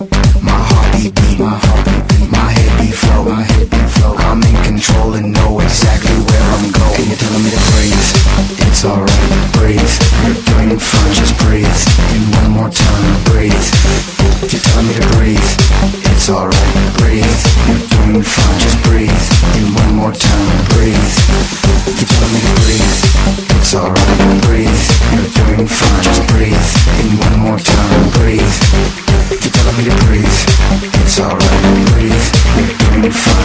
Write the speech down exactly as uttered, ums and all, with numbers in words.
My heartbeat beat, my heartbeat beat, my head beat flow, my head beat flow. I'm in control and know exactly where I'm going. You're telling me to breathe, it's alright, breathe. You're doing fine, just breathe. And one more time, breathe. You're telling me to breathe, it's alright, breathe. You're doing fine, just breathe. And one more time, breathe. You're telling me to breathe, it's alright, breathe. You're doing fine, just breathe. And one more time, breathe. You're telling me to breathe, it's alright, breathe. You're doing fine.